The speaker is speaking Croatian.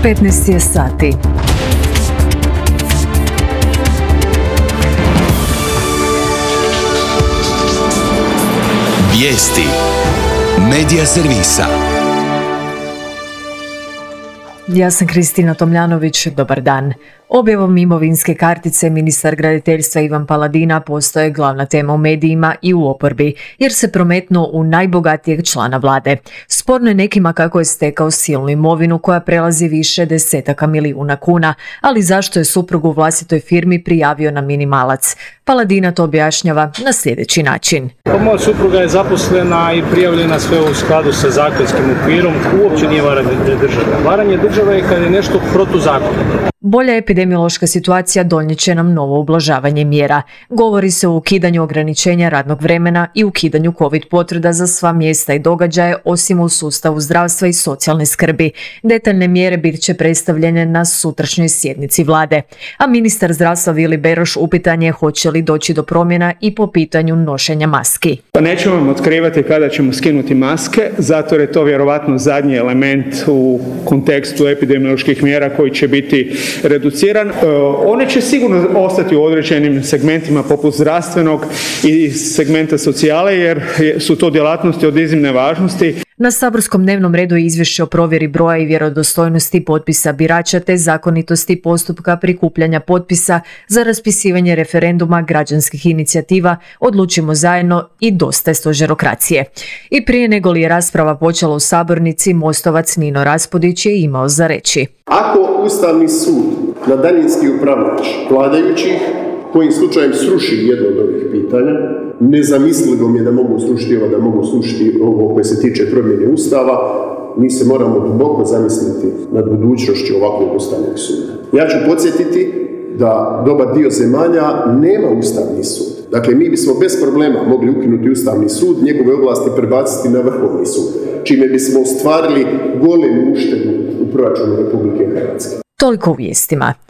15 je sati. Vijesti Medija servisa. Ja sam Kristina Tomljanović, dobar dan. Objavom imovinske kartice ministar graditeljstva Ivan Paladina postaje glavna tema u medijima i u oporbi, jer se prometnuo u najbogatijeg člana vlade. Sporno je nekima kako je stekao silnu imovinu koja prelazi više desetaka milijuna kuna, ali zašto je suprug u vlastitoj firmi prijavio na minimalac? Paladina to objašnjava na sljedeći način. Moja supruga je zaposlena i prijavljena sve u skladu sa zakonskim okvirom. Uopće nije varanje države. Varanje države je kad je nešto protuzakonito. Bolja epidemiološka situacija donijet će nam novo ublažavanje mjera. Govori se o ukidanju ograničenja radnog vremena i ukidanju COVID potvrda za sva mjesta i događaje osim u sustavu zdravstva i socijalne skrbi. Detaljne mjere bit će predstavljene na sutrašnjoj sjednici vlade. A ministar zdravstva Vili Beroš upitan je hoće li doći do promjena i po pitanju nošenja maski. Pa nećemo vam otkrivati kada ćemo skinuti maske, zato jer je to vjerovatno zadnji element u kontekstu epidemioloških mjera koji će biti reduciran. One će sigurno ostati u određenim segmentima poput zdravstvenog i segmenta socijale jer su to djelatnosti od iznimne važnosti. Na saborskom dnevnom redu je izvješće o provjeri broja i vjerodostojnosti potpisa birača te zakonitosti postupka prikupljanja potpisa za raspisivanje referenduma građanskih inicijativa Odlučimo zajedno i Dosta je stožerokracije. I prije nego li je rasprava počela u sabornici, Mostovac Nino Raspudić je imao za reći. Ako Ustavni sud na daljinski upravljač vladajućih kojim slučajem sruši jedno od ovih pitanja, nezamislivo mi je da mogu srušiti ovo, da mogu srušiti ovo koje se tiče promjene Ustava, mi se moramo duboko zamisliti nad budućnošću ovakvog Ustavnog suda. Ja ću podsjetiti da dobar dio zemalja nema Ustavni sud. Dakle, mi bismo bez problema mogli ukinuti Ustavni sud, njegove ovlasti prebaciti na Vrhovni sud, čime bismo ostvarili golemu uštedu u proračunu Republike Hrvatske. Toliko u vijestima.